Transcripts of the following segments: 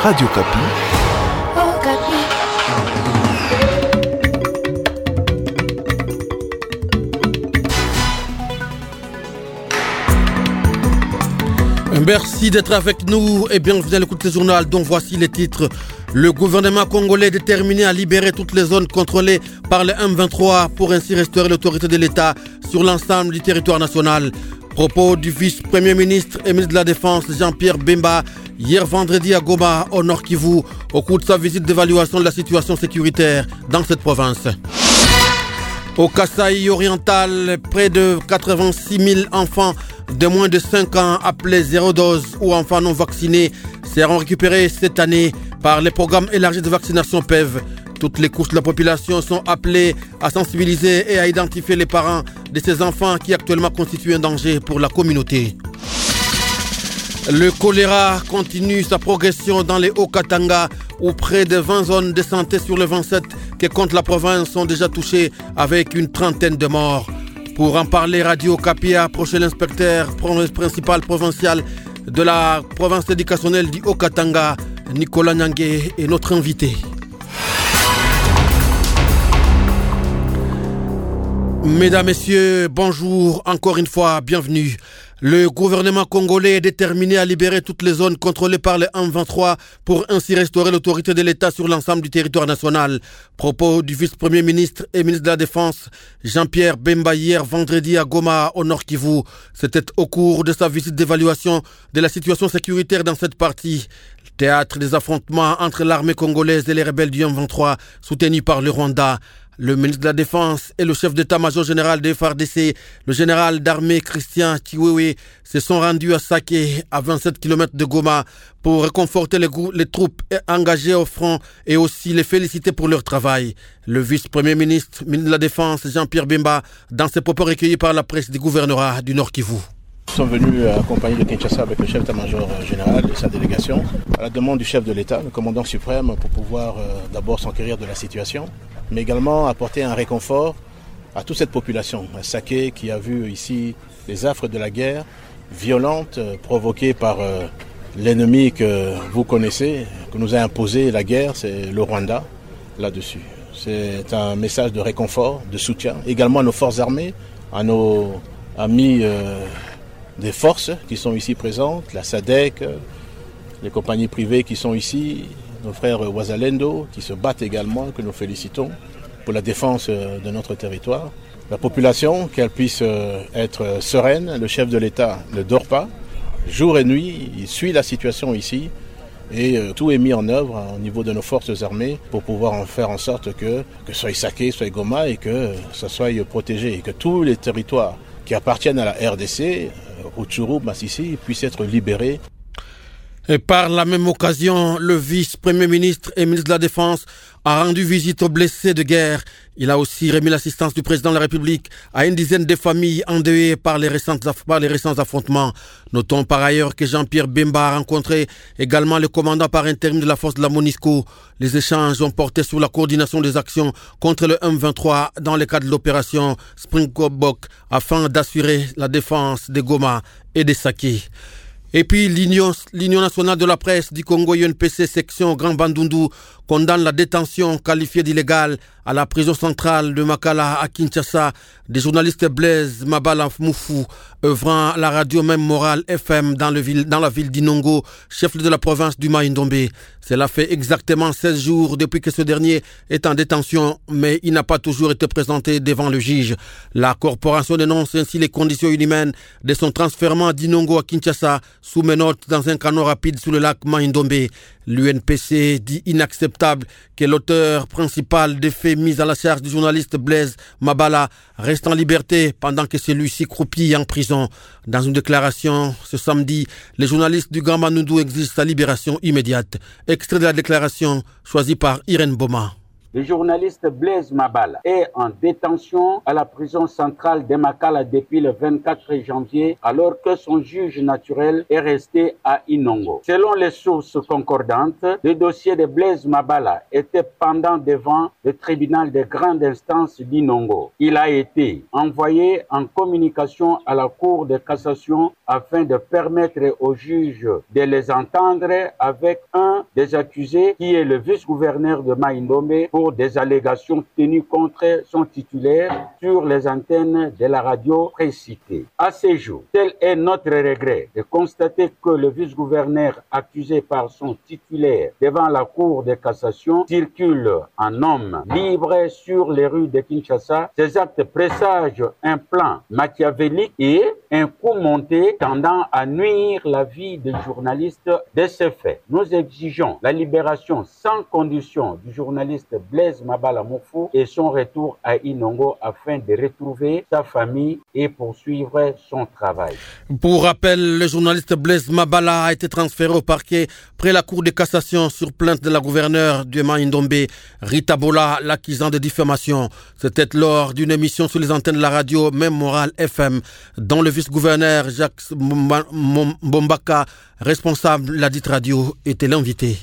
Radio Kapi. Merci d'être avec nous et bienvenue à l'écoute du journal dont voici les titres. Le gouvernement congolais est déterminé à libérer toutes les zones contrôlées par le M23 pour ainsi restaurer l'autorité de l'État sur l'ensemble du territoire national. Propos du vice-premier ministre et ministre de la Défense Jean-Pierre Bemba hier vendredi à Goma, au Nord Kivu, au cours de sa visite d'évaluation de la situation sécuritaire dans cette province. Au Kasaï oriental, près de 86 000 enfants de moins de 5 ans appelés zéro dose ou enfants non vaccinés seront récupérés cette année par les programmes élargis de vaccination PEV. Toutes les couches de la population sont appelées à sensibiliser et à identifier les parents de ces enfants qui actuellement constituent un danger pour la communauté. Le choléra continue sa progression dans les Hauts-Katanga où près de 20 zones de santé sur les 27 que compte la province sont déjà touchées avec une trentaine de morts. Pour en parler, Radio Kapi a approché l'inspecteur principal provincial de la province éducationnelle du Haut-Katanga, Nicolas Nyangué, est notre invité. Mesdames, Messieurs, bonjour, encore une fois, bienvenue. Le gouvernement congolais est déterminé à libérer toutes les zones contrôlées par le M23 pour ainsi restaurer l'autorité de l'État sur l'ensemble du territoire national. Propos du vice-premier ministre et ministre de la Défense Jean-Pierre Bemba hier vendredi à Goma, au Nord Kivu. C'était au cours de sa visite d'évaluation de la situation sécuritaire dans cette partie. Théâtre des affrontements entre l'armée congolaise et les rebelles du M23 soutenus par le Rwanda. Le ministre de la Défense et le chef d'état-major général de FARDC, le général d'armée Christian Chiwewe, se sont rendus à Saké, à 27 km de Goma, pour réconforter les troupes engagées au front et aussi les féliciter pour leur travail. Le vice-premier ministre, ministre de la Défense, Jean-Pierre Bemba, dans ses propos recueillis par la presse du gouvernorat du Nord Kivu. Nous sommes venus accompagnés de Kinshasa avec le chef d'état-major général et sa délégation à la demande du chef de l'État, le commandant suprême, pour pouvoir d'abord s'enquérir de la situation, mais également apporter un réconfort à toute cette population, à Saké qui a vu ici les affres de la guerre violente provoquée par l'ennemi que vous connaissez, que nous a imposé la guerre, c'est le Rwanda là-dessus. C'est un message de réconfort, de soutien, également à nos forces armées, à nos amis des forces qui sont ici présentes, la SADC, les compagnies privées qui sont ici, nos frères Wazalendo qui se battent également, que nous félicitons pour la défense de notre territoire. La population, qu'elle puisse être sereine, le chef de l'État ne dort pas, jour et nuit, il suit la situation ici et tout est mis en œuvre au niveau de nos forces armées pour pouvoir en faire en sorte que soit Saké, soit Goma et que ça soit protégé et que tous les territoires qui appartiennent à la RDC, Rutshuru, Masisi, puissent être libérés. Et par la même occasion, le vice-premier ministre et ministre de la Défense a rendu visite aux blessés de guerre. Il a aussi remis l'assistance du président de la République à une dizaine de familles endeuillées par les récents affrontements. Notons par ailleurs que Jean-Pierre Bemba a rencontré également le commandant par intérim de la force de la MONUSCO. Les échanges ont porté sur la coordination des actions contre le M23 dans le cadre de l'opération Springbok afin d'assurer la défense de Goma et de Saké. Et puis l'Union nationale de la presse du Congo UNPC section Grand Bandundu condamne la détention qualifiée d'illégale à la prison centrale de Makala à Kinshasa des journalistes Blaise Mabala Moufou œuvrant à la radio Même Morale FM dans la ville d'Inongo, chef de la province du Mai-Ndombe. Cela fait exactement 16 jours depuis que ce dernier est en détention, mais il n'a pas toujours été présenté devant le juge. La corporation dénonce ainsi les conditions inhumaines de son transfèrement d'Inongo à Kinshasa sous menottes dans un canot rapide sous le lac Mai-Ndombe. L'UNPC dit inacceptable que l'auteur principal des faits mis à la charge du journaliste Blaise Mabala reste en liberté pendant que celui-ci croupit en prison. Dans une déclaration ce samedi, les journalistes du Grand Bandundu exigent sa libération immédiate. Extrait de la déclaration choisi par Irène Boma. Le journaliste Blaise Mabala est en détention à la prison centrale de Makala depuis le 24 janvier, alors que son juge naturel est resté à Inongo. Selon les sources concordantes, le dossier de Blaise Mabala était pendant devant le tribunal de grande instance d'Inongo. Il a été envoyé en communication à la Cour de cassation afin de permettre aux juges de les entendre avec un des accusés qui est le vice-gouverneur de Mai-Ndombe pour des allégations tenues contre son titulaire sur les antennes de la radio précitée. À ce jour, tel est notre regret de constater que le vice-gouverneur accusé par son titulaire devant la Cour de cassation circule en homme libre sur les rues de Kinshasa. Ces actes présagent un plan machiavélique et un coup monté tendant à nuire la vie des journalistes. De ce fait, nous exigeons la libération sans condition du journaliste Blaise Mabala Mofo et son retour à Inongo afin de retrouver sa famille et poursuivre son travail. Pour rappel, le journaliste Blaise Mabala a été transféré au parquet près la Cour de cassation sur plainte de la gouverneure du Mai-Ndombe, Rita Bola, l'accusant de diffamation. C'était lors d'une émission sur les antennes de la radio Même Moral FM, dont le vice-gouverneur Jacques Mbombaka, responsable de la dite radio, était l'invité.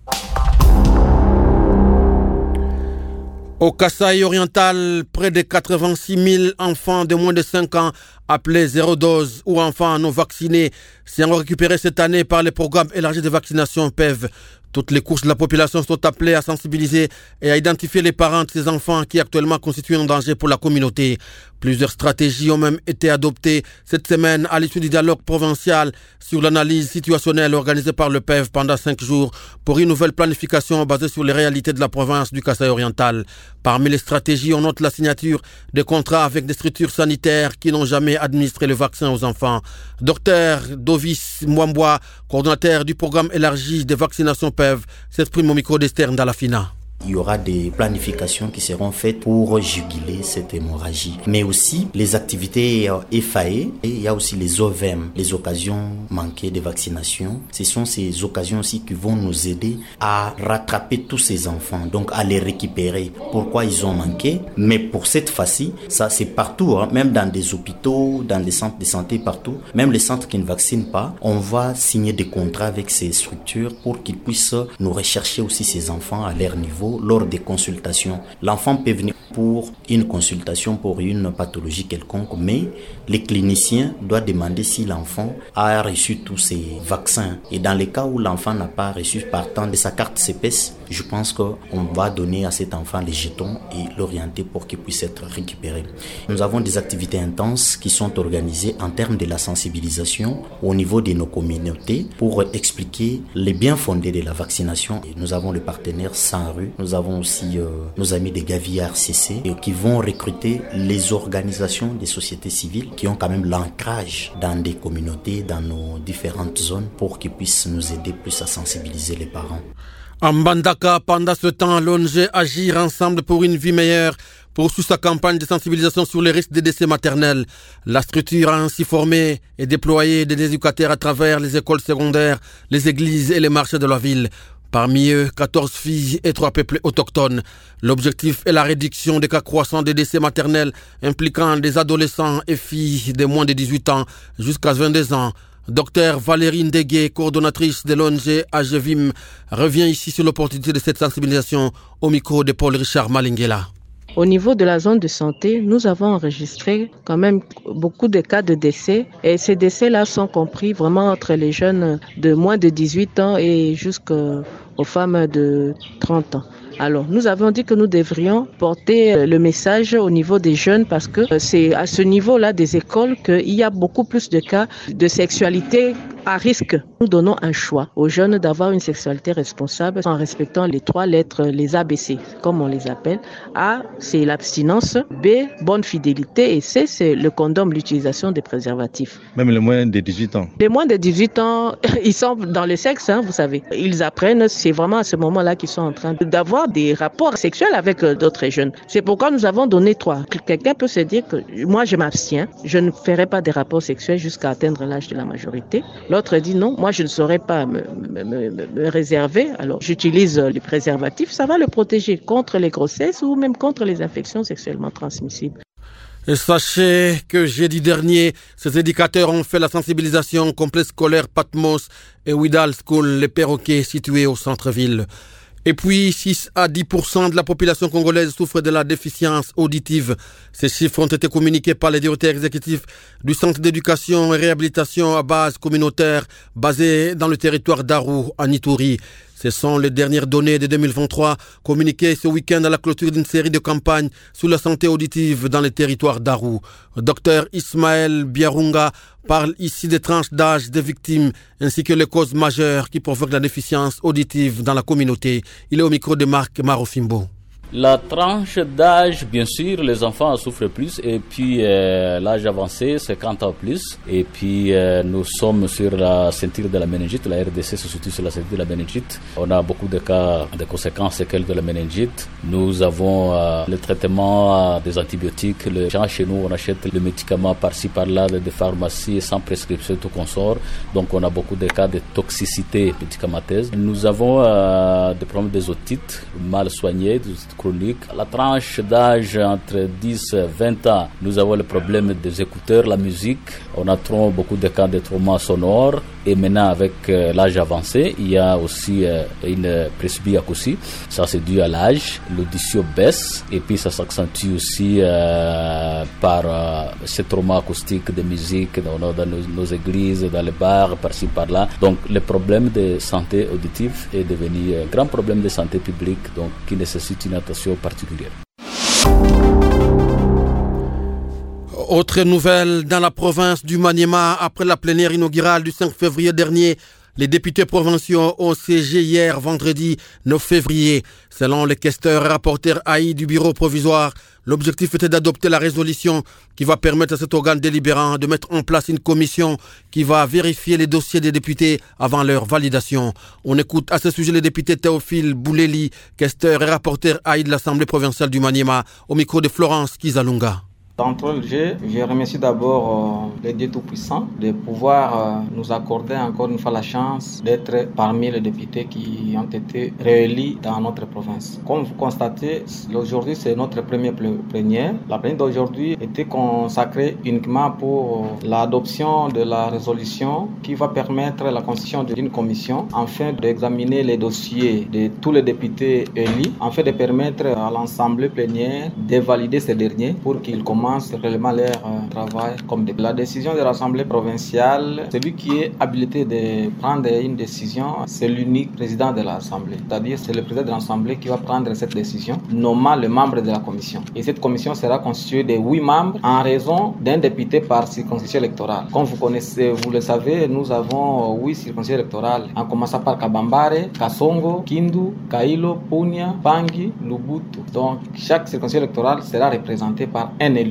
Au Kasaï oriental, près de 86 000 enfants de moins de 5 ans appelés zéro dose ou enfants non vaccinés seront récupérés cette année par le programme élargi de vaccination PEV. Toutes les couches de la population sont appelées à sensibiliser et à identifier les parents de ces enfants qui actuellement constituent un danger pour la communauté. Plusieurs stratégies ont même été adoptées cette semaine à l'issue du dialogue provincial sur l'analyse situationnelle organisée par le PEV pendant 5 jours pour une nouvelle planification basée sur les réalités de la province du Kasaï oriental. Parmi les stratégies, on note la signature de contrats avec des structures sanitaires qui n'ont jamais administré le vaccin aux enfants. Docteur Dovis Mwambwa, coordonnateur du programme élargi de vaccination PEV, s'exprime au micro d'Esther Ndalafina. Il y aura des planifications qui seront faites pour juguler cette hémorragie. Mais aussi les activités FAE, et il y a aussi les OVM, les occasions manquées de vaccination. Ce sont ces occasions aussi qui vont nous aider à rattraper tous ces enfants, donc à les récupérer. Pourquoi ils ont manqué? Mais pour cette fois-ci, ça c'est partout, même dans des hôpitaux, dans des centres de santé, partout. Même les centres qui ne vaccinent pas, on va signer des contrats avec ces structures pour qu'ils puissent nous rechercher aussi ces enfants à leur niveau lors des consultations. L'enfant peut venir pour une consultation pour une pathologie quelconque, mais les cliniciens doivent demander si l'enfant a reçu tous ces vaccins. Et dans les cas où l'enfant n'a pas reçu partant de sa carte CPS, je pense qu'on va donner à cet enfant les jetons et l'orienter pour qu'il puisse être récupéré. Nous avons des activités intenses qui sont organisées en termes de la sensibilisation au niveau de nos communautés pour expliquer les biens fondés de la vaccination. Et nous avons le partenaire Sans Rue, nous avons aussi nos amis des Gavi RCC qui vont recruter les organisations des sociétés civiles qui ont quand même l'ancrage dans des communautés, dans nos différentes zones pour qu'ils puissent nous aider plus à sensibiliser les parents. En Mbandaka, pendant ce temps, l'ONG Agir Ensemble pour une vie meilleure poursuit sa campagne de sensibilisation sur les risques des décès maternels. La structure a ainsi formé et déployé des éducateurs à travers les écoles secondaires, les églises et les marchés de la ville. Parmi eux, 14 filles et 3 peuples autochtones. L'objectif est la réduction des cas croissants de décès maternels impliquant des adolescents et filles de moins de 18 ans jusqu'à 22 ans. Docteur Valérie Ndege, coordonnatrice de l'ONG AGVIM, revient ici sur l'opportunité de cette sensibilisation au micro de Paul-Richard Malingela. Au niveau de la zone de santé, nous avons enregistré quand même beaucoup de cas de décès et ces décès-là sont compris vraiment entre les jeunes de moins de 18 ans et jusqu'aux femmes de 30 ans. Alors, nous avons dit que nous devrions porter le message au niveau des jeunes parce que c'est à ce niveau-là des écoles qu'il y a beaucoup plus de cas de sexualité à risque. Nous donnons un choix aux jeunes d'avoir une sexualité responsable en respectant les 3 lettres, les ABC, comme on les appelle. A, c'est l'abstinence. B, bonne fidélité. Et C, c'est le condom, l'utilisation des préservatifs. Même les moins de 18 ans. Les moins de 18 ans, ils sont dans le sexe, vous savez. Ils apprennent, c'est vraiment à ce moment-là qu'ils sont en train d'avoir avoir des rapports sexuels avec d'autres jeunes. C'est pourquoi nous avons donné 3. Quelqu'un peut se dire que moi je m'abstiens, je ne ferai pas des rapports sexuels jusqu'à atteindre l'âge de la majorité. L'autre dit non, moi je ne saurais pas me réserver, alors j'utilise le préservatif, ça va le protéger contre les grossesses ou même contre les infections sexuellement transmissibles. Et sachez que jeudi dernier, ces éducateurs ont fait la sensibilisation au complexe scolaire Patmos et Widal School, les perroquets situés au centre-ville. Et puis, 6 à 10% de la population congolaise souffre de la déficience auditive. Ces chiffres ont été communiqués par les directeurs exécutifs du Centre d'éducation et réhabilitation à base communautaire basé dans le territoire d'Aru, à Ituri. Ce sont les dernières données de 2023 communiquées ce week-end à la clôture d'une série de campagnes sur la santé auditive dans les territoires d'Aru. Dr Ismaël Biarunga parle ici des tranches d'âge des victimes ainsi que les causes majeures qui provoquent la déficience auditive dans la communauté. Il est au micro de Marc Marofimbo. La tranche d'âge, bien sûr, les enfants souffrent plus et puis l'âge avancé, 50 ans plus. Et puis nous sommes sur la ceinture de la méningite, la RDC se situe sur la ceinture de la méningite. On a beaucoup de cas de conséquences séquelles de la méningite. Nous avons le traitement des antibiotiques. Les gens chez nous, on achète le médicament par-ci par-là des pharmacies sans prescription tout consort. Donc on a beaucoup de cas de toxicité médicamenteuse. Nous avons des problèmes des otites mal soignés, chronique. La tranche d'âge entre 10 et 20 ans, nous avons le problème des écouteurs, la musique. On a beaucoup de cas de trauma sonore. Et maintenant, avec l'âge avancé, il y a aussi une presbyacousie. Ça, c'est dû à l'âge. L'audition baisse. Et puis, ça s'accentue aussi par ces traumas acoustiques de musique dans nos églises, dans les bars, par-ci, par-là. Donc, le problème de santé auditive est devenu un grand problème de santé publique, donc qui nécessite une attention particulière. Autre nouvelle, dans la province du Maniema, après la plénière inaugurale du 5 février dernier, les députés provinciaux ont siégé hier, vendredi 9 février. Selon les questeurs et rapporteurs AI du bureau provisoire, l'objectif était d'adopter la résolution qui va permettre à cet organe délibérant de mettre en place une commission qui va vérifier les dossiers des députés avant leur validation. On écoute à ce sujet le député Théophile Bouleli, questeur et rapporteur AI de l'Assemblée provinciale du Maniema, au micro de Florence Kizalunga. D'entre eux, je remercie d'abord les dieux tout-puissants de pouvoir nous accorder encore une fois la chance d'être parmi les députés qui ont été réélus dans notre province. Comme vous constatez, aujourd'hui c'est notre première plénière. La plénière d'aujourd'hui était consacrée uniquement pour l'adoption de la résolution qui va permettre la constitution d'une commission afin d'examiner les dossiers de tous les députés élus, afin de permettre à l'Assemblée plénière de valider ces derniers pour qu'ils commencent réellement leur travail comme des... La décision de l'Assemblée provinciale, celui qui est habilité de prendre une décision, c'est l'unique président de l'Assemblée. C'est-à-dire c'est le président de l'Assemblée qui va prendre cette décision, nommant le membre de la commission. Et cette commission sera constituée de 8 membres en raison d'un député par circonscription électorale. Comme vous connaissez, vous le savez, nous avons 8 circonscriptions électorales, en commençant par Kabambare, Kasongo, Kindu, Kailo, Punia, Pangi, Lubutu. Donc chaque circonscription électorale sera représentée par un élu.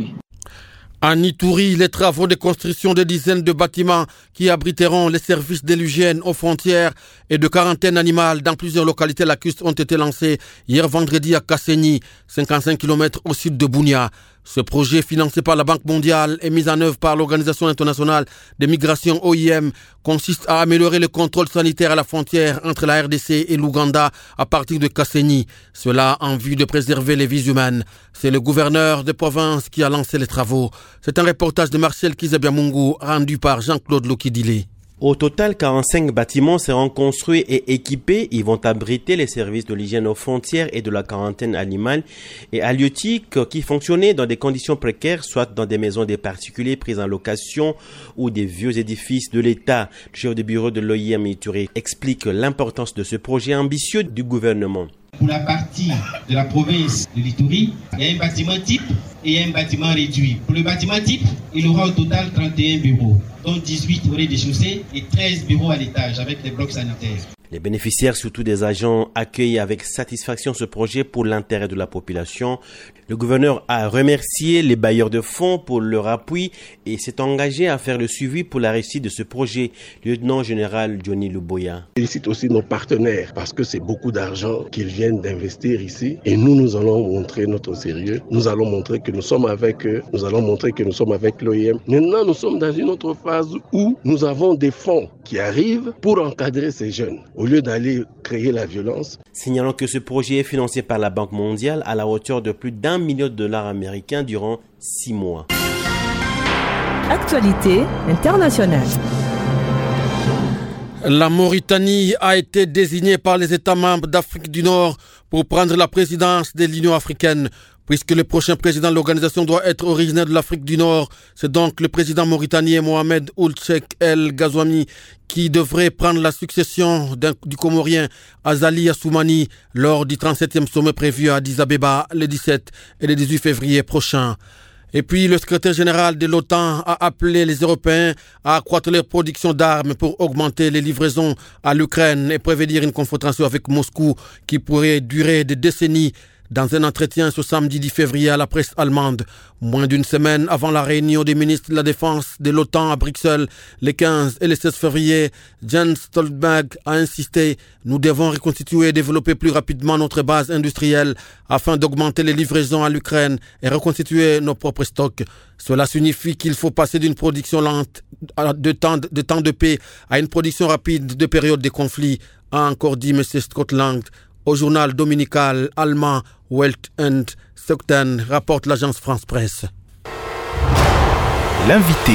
À Ituri, les travaux de construction de dizaines de bâtiments qui abriteront les services de l'hygiène aux frontières et de quarantaine animale dans plusieurs localités lacustres ont été lancés hier vendredi à Kasséni, 55 km au sud de Bunia. Ce projet, financé par la Banque mondiale et mis en œuvre par l'Organisation internationale des migrations OIM, consiste à améliorer le contrôle sanitaire à la frontière entre la RDC et l'Ouganda à partir de Kasséni. Cela en vue de préserver les vies humaines. C'est le gouverneur de province qui a lancé les travaux. C'est un reportage de Marcel Kizabiamungu rendu par Jean-Claude Lokidile. Au total, 45 bâtiments seront construits et équipés. Ils vont abriter les services de l'hygiène aux frontières et de la quarantaine animale et halieutiques qui fonctionnaient dans des conditions précaires, soit dans des maisons des particuliers prises en location ou des vieux édifices de l'État. Le chef de bureau de l'OIM Ituri explique l'importance de ce projet ambitieux du gouvernement. Pour la partie de la province de l'Ituri, il y a un bâtiment type et un bâtiment réduit. Pour le bâtiment type, il aura au total 31 bureaux, dont 18 au rez-de-chaussée et 13 bureaux à l'étage avec des blocs sanitaires. Les bénéficiaires, surtout des agents, accueillent avec satisfaction ce projet pour l'intérêt de la population. Le gouverneur a remercié les bailleurs de fonds pour leur appui et s'est engagé à faire le suivi pour la réussite de ce projet. Lieutenant général Johnny Luboya. Je félicite aussi nos partenaires parce que c'est beaucoup d'argent qu'ils viennent d'investir ici et nous allons montrer notre sérieux. Nous allons montrer que nous sommes avec eux. Nous allons montrer que nous sommes avec l'OIM. Maintenant, nous sommes dans une autre phase où nous avons des fonds qui arrivent pour encadrer ces jeunes au lieu d'aller créer la violence. Signalons que ce projet est financé par la Banque mondiale à la hauteur de plus d'1 million de dollars américains durant 6 mois. Actualité internationale. La Mauritanie a été désignée par les États membres d'Afrique du Nord pour prendre la présidence de l'Union africaine. Puisque le prochain président de l'organisation doit être originaire de l'Afrique du Nord, c'est donc le président mauritanien Mohamed Ould Cheikh El Ghazouani qui devrait prendre la succession du Comorien Azali Assoumani lors du 37e sommet prévu à Addis Abeba le 17 et le 18 février prochain. Et puis, le secrétaire général de l'OTAN a appelé les Européens à accroître leur production d'armes pour augmenter les livraisons à l'Ukraine et prévenir une confrontation avec Moscou qui pourrait durer des décennies. Dans un entretien ce samedi 10 février à la presse allemande, moins d'une semaine avant la réunion des ministres de la Défense de l'OTAN à Bruxelles, les 15 et les 16 février, Jens Stoltenberg a insisté « Nous devons reconstituer et développer plus rapidement notre base industrielle afin d'augmenter les livraisons à l'Ukraine et reconstituer nos propres stocks. Cela signifie qu'il faut passer d'une production lente de temps de paix à une production rapide de période de conflit », a encore dit M. Scotland. Au journal dominical allemand Welt und Stockton, rapporte l'agence France Presse. L'invité.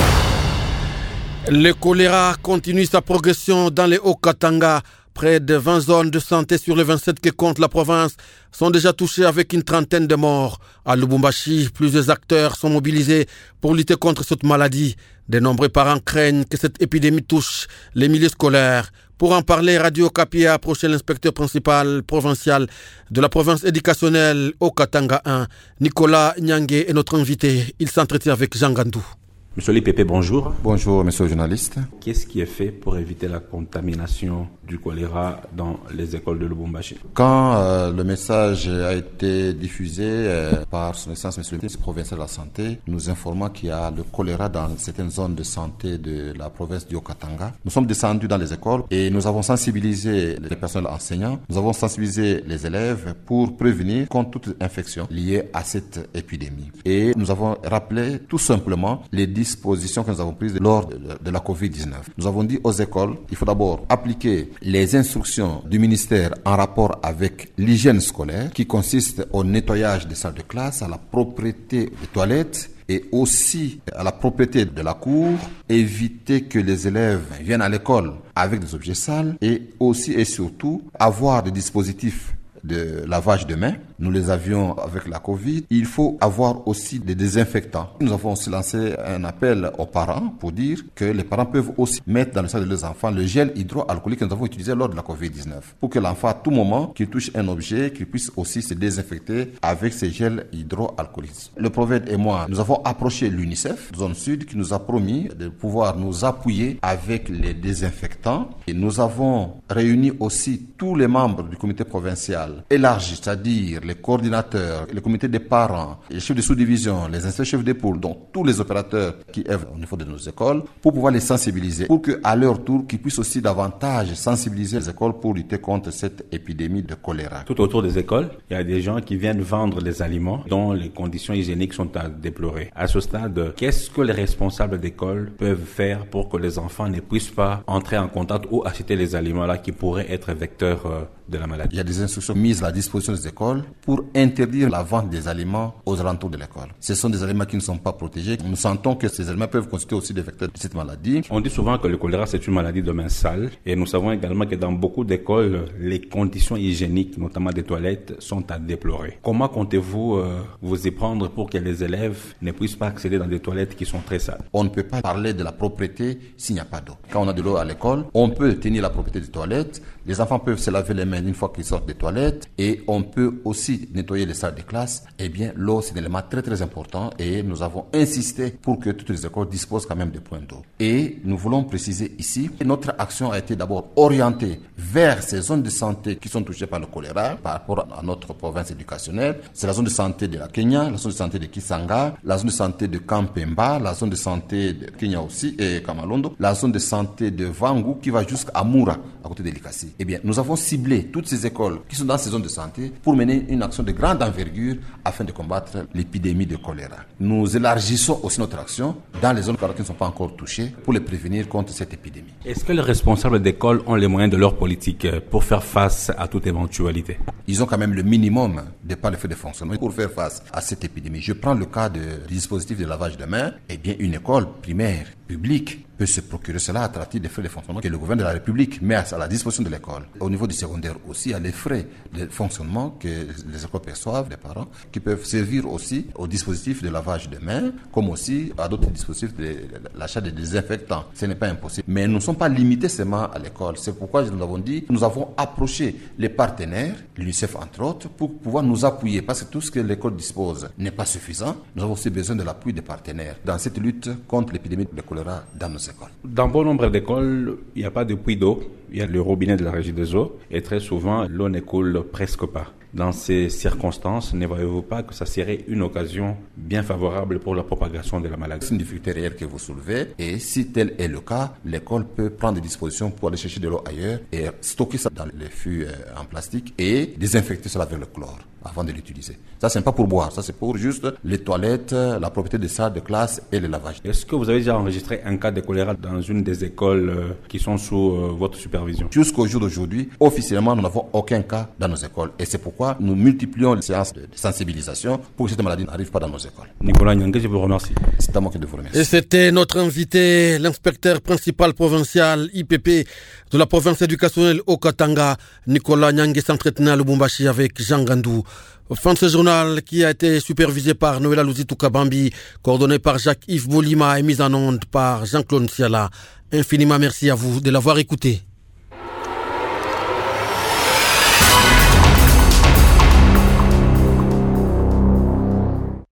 Le choléra continue sa progression dans les Hauts-Katanga. Près de 20 zones de santé sur les 27 que compte la province sont déjà touchées avec une trentaine de morts. À Lubumbashi, plusieurs acteurs sont mobilisés pour lutter contre cette maladie. De nombreux parents craignent que cette épidémie touche les milieux scolaires. Pour en parler, Radio Okapi a approché l'inspecteur principal provincial de la province éducationnelle au Katanga 1. Nicolas Nyangé est notre invité. Il s'entretient avec Jean Gandou. Monsieur Lipépé, bonjour. Bonjour, monsieur le journaliste. Qu'est-ce qui est fait pour éviter la contamination du choléra dans les écoles de Lubumbashi? Quand le message a été diffusé par son excellence monsieur le ministre provincial de la santé, nous informant qu'il y a le choléra dans certaines zones de santé de la province du Haut-Katanga, nous sommes descendus dans les écoles et nous avons sensibilisé les personnels enseignants, nous avons sensibilisé les élèves pour prévenir contre toute infection liée à cette épidémie. Et nous avons rappelé tout simplement les dispositions que nous avons prises lors de la COVID-19. Nous avons dit aux écoles, il faut d'abord appliquer les instructions du ministère en rapport avec l'hygiène scolaire, qui consiste au nettoyage des salles de classe, à la propreté des toilettes et aussi à la propreté de la cour, éviter que les élèves viennent à l'école avec des objets sales et aussi et surtout avoir des dispositifs de lavage de mains. Nous les avions avec la Covid. Il faut avoir aussi des désinfectants. Nous avons aussi lancé un appel aux parents pour dire que les parents peuvent aussi mettre dans le sac de leurs enfants le gel hydroalcoolique que nous avons utilisé lors de la Covid-19 pour que l'enfant, à tout moment qu'il touche un objet, qu'il puisse aussi se désinfecter avec ces gels hydroalcooliques. Le prophète et moi, nous avons approché l'UNICEF, zone sud, qui nous a promis de pouvoir nous appuyer avec les désinfectants. Et nous avons réuni aussi tous les membres du comité provincial élargi, c'est-à-dire les coordinateurs, les comités des parents, les chefs de sous-division, les inspecteurs chefs de pôle, donc tous les opérateurs qui œuvrent au niveau de nos écoles, pour pouvoir les sensibiliser, pour qu'à leur tour, qu'ils puissent aussi davantage sensibiliser les écoles pour lutter contre cette épidémie de choléra. Tout autour des écoles, il y a des gens qui viennent vendre les aliments dont les conditions hygiéniques sont à déplorer. À ce stade, qu'est-ce que les responsables d'école peuvent faire pour que les enfants ne puissent pas entrer en contact ou acheter les aliments-là qui pourraient être vecteurs de la maladie? Il y a des instructions mises à la disposition des écoles pour interdire la vente des aliments aux alentours de l'école. Ce sont des aliments qui ne sont pas protégés. Nous sentons que ces aliments peuvent constituer aussi des vecteurs de cette maladie. On dit souvent que le choléra c'est une maladie de mains sales et nous savons également que dans beaucoup d'écoles, les conditions hygiéniques, notamment des toilettes, sont à déplorer. Comment comptez-vous vous y prendre pour que les élèves ne puissent pas accéder dans des toilettes qui sont très sales? On ne peut pas parler de la propreté s'il n'y a pas d'eau. Quand on a de l'eau à l'école, on peut tenir la propreté des toilettes, Les enfants peuvent se laver les mains une fois qu'ils sortent des toilettes et on peut aussi nettoyer les salles de classe. Eh bien, l'eau, c'est un élément très très important et nous avons insisté pour que toutes les écoles disposent quand même de points d'eau. Et nous voulons préciser ici, notre action a été d'abord orientée vers ces zones de santé qui sont touchées par le choléra par rapport à notre province éducationnelle. C'est la zone de santé de la Kenya, la zone de santé de Kisanga, la zone de santé de Kampemba, la zone de santé de Kenya aussi et Kamalondo, la zone de santé de Vangu qui va jusqu'à Moura, à côté de Likasi. Eh bien, nous avons ciblé toutes ces écoles qui sont dans ces zones de santé pour mener une action de grande envergure afin de combattre l'épidémie de choléra. Nous élargissons aussi notre action dans les zones qui ne sont pas encore touchées pour les prévenir contre cette épidémie. Est-ce que les responsables d'école ont les moyens de leur politique pour faire face à toute éventualité? Ils ont quand même le minimum de par le fait de fonctionnement pour faire face à cette épidémie. Je prends le cas du dispositif de lavage de mains. Eh bien, une école primaire publique peut se procurer cela à travers des frais de fonctionnement que le gouvernement de la République met à la disposition de l'école. Au niveau du secondaire aussi, il y a les frais de fonctionnement que les écoles perçoivent, les parents, qui peuvent servir aussi au dispositif de lavage de mains, comme aussi à d'autres dispositifs de l'achat de désinfectants. Ce n'est pas impossible. Mais nous ne sommes pas limités seulement à l'école. C'est pourquoi nous avons dit, nous avons approché les partenaires, l'UNICEF entre autres, pour pouvoir nous appuyer. Parce que tout ce que l'école dispose n'est pas suffisant. Nous avons aussi besoin de l'appui des partenaires dans cette lutte contre l'épidémie de choléra dans nos écoles. Dans bon nombre d'écoles, il n'y a pas de puits d'eau, il y a le robinet de la régie des eaux et très souvent l'eau ne coule presque pas. Dans ces circonstances, ne voyez-vous pas que ça serait une occasion bien favorable pour la propagation de la maladie? C'est une difficulté réelle que vous soulevez et si tel est le cas, l'école peut prendre des dispositions pour aller chercher de l'eau ailleurs et stocker ça dans les fûts en plastique et désinfecter cela avec le chlore avant de l'utiliser. Ça, c'est pas pour boire, ça c'est pour juste les toilettes, la propriété des salles de classe et le lavage. Est-ce que vous avez déjà enregistré un cas de choléra dans une des écoles qui sont sous votre supervision? Jusqu'au jour d'aujourd'hui, officiellement, nous n'avons aucun cas dans nos écoles et c'est pourquoi nous multiplions les séances de sensibilisation pour que cette maladie n'arrive pas dans nos écoles. Nicolas Nyangue, je vous remercie. C'est à moi que de vous remercier. Et c'était notre invité, l'inspecteur principal provincial IPP de la province éducationnelle au Katanga, Nicolas Nyangue, s'entretenait à Lubumbashi avec Jean Gandou. Fin de ce journal qui a été supervisé par Noëlla Louzitou Kabambi, coordonné par Jacques-Yves Bolima et mis en onde par Jean-Claude Siala. Infiniment merci à vous de l'avoir écouté.